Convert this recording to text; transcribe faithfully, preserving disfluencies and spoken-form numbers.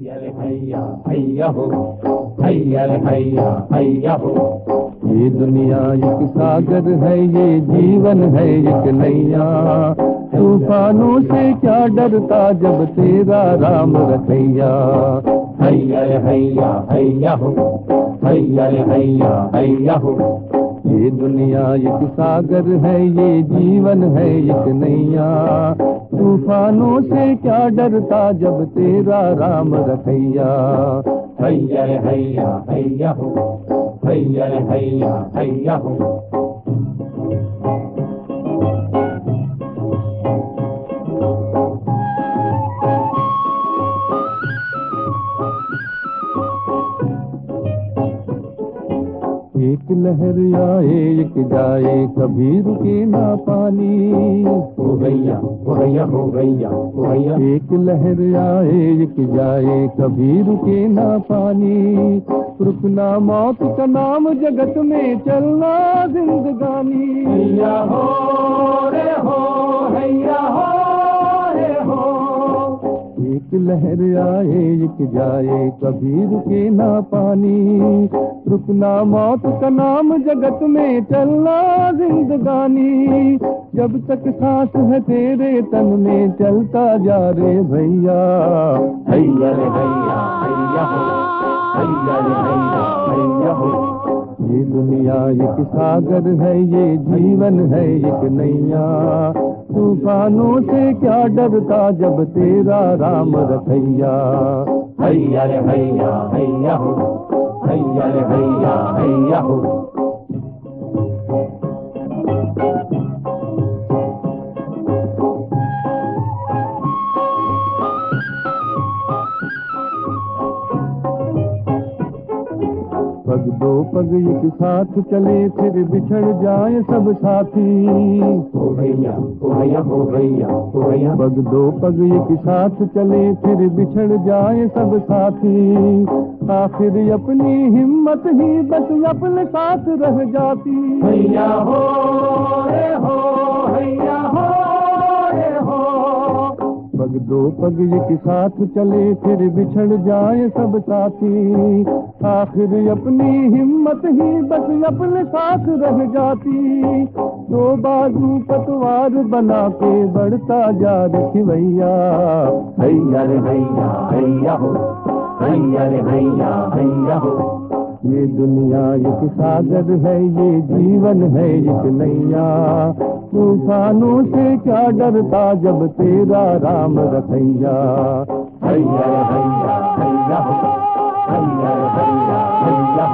हैया रे हैया हैया हो, हैया रे हैया हैया हो। ये दुनिया एक सागर है, ये जीवन है एक नैया। तूफानों से क्या डरता जब तेरा राम रखैया। हैया रे हैया हैया हो, हैया रे हैया हैया हो। ये दुनिया एक सागर है, ये जीवन है एक नैया। तूफानों से क्या डरता जब तेरा राम रखैया। हैया रे हैया हैया हो, हैया रे हैया हैया हो। एक लहर आए एक जाए, कभी रुके ना पानी। हो गैया हो गैया हो गैया हो गैया। एक लहर आए एक जाए, कभी रुके ना पानी। रुकना मौत का नाम, जगत में चलना जिंदगानी। हैया हो रे हो, हैया हो रे हो। एक लहर आए एक जाए, कभी रुके ना पानी। रुकना मौत का नाम, जगत में चलना जिंदगानी। जब तक सांस है तेरे तन में, चलता जा रे भैया। हैया रे हैया हैया हो, हैया रे हैया हैया हो। ये दुनिया एक सागर है, ये जीवन है एक नैया। तूफानों से क्या डरता जब तेरा राम रखैया। हैया रे हैया हैया हो, हैया रे हैया हैया हो। पग दो पग एक साथ चले, फिर बिछड़ जाए सब साथी। हो गैया हो गैया हो गैया हो गैया। पग दो पग एक साथ चले, फिर बिछड़ जाए सब साथी। आखिर अपनी हिम्मत ही बस अपने साथ रह जाती। हैया हो रे हो, हैया हो रे हो। पग दो पग एक साथ चले, फिर बिछड़ जाए सब साथी। आखिर अपनी हिम्मत ही बस अपने साथ रह जाती। दो बाजू पतवार बना के बढ़ता जा रे भैया। हैया रे हैया हैया हो, हैया रे हैया हैया हो। ये दुनिया एक सागर है, ये जीवन है एक नैया। तूफानों से क्या डरता जब तेरा राम रखैया। हैया रे हैया हैया हो, हैया रे हैया हैया